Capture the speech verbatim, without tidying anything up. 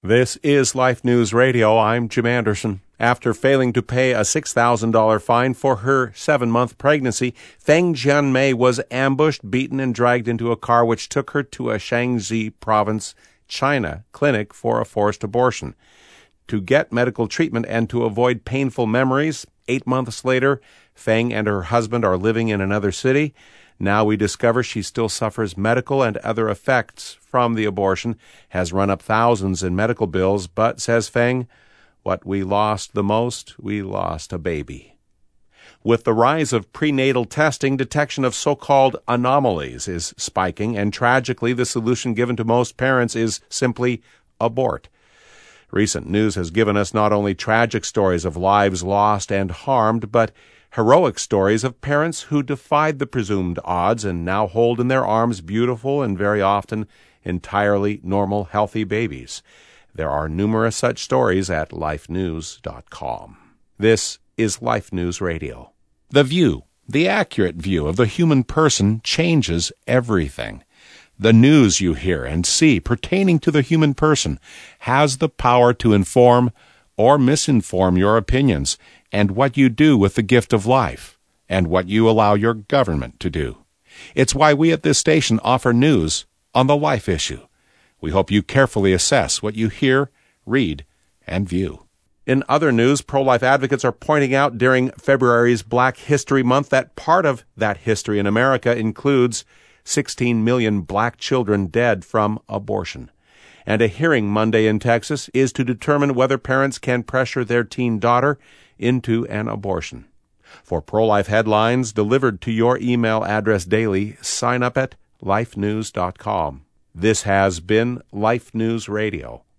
This is Life News Radio. I'm Jim Anderson. After failing to pay a six thousand dollars fine for her seven-month pregnancy, Feng Jianmei was ambushed, beaten, and dragged into a car which took her to a Shaanxi province, China, clinic for a forced abortion. To get medical treatment and to avoid painful memories, eight months later, Feng and her husband are living in another city. Now we discover she still suffers medical and other effects from the abortion, has run up thousands in medical bills, but, says Feng, what we lost the most, we lost a baby. With the rise of prenatal testing, detection of so-called anomalies is spiking, and tragically the solution given to most parents is simply abort. Recent news has given us not only tragic stories of lives lost and harmed, but heroic stories of parents who defied the presumed odds and now hold in their arms beautiful and very often entirely normal, healthy babies. There are numerous such stories at life news dot com. This is Life News Radio. The view, the accurate view of the human person, changes everything. The news you hear and see pertaining to the human person has the power to inform or misinform your opinions and what you do with the gift of life, and what you allow your government to do. It's why we at this station offer news on the life issue. We hope you carefully assess what you hear, read, and view. In other news, pro-life advocates are pointing out during February's Black History Month that part of that history in America includes sixteen million black children dead from abortion. And a hearing Monday in Texas is to determine whether parents can pressure their teen daughter into an abortion. For pro-life headlines delivered to your email address daily, sign up at life news dot com. This has been Life News Radio.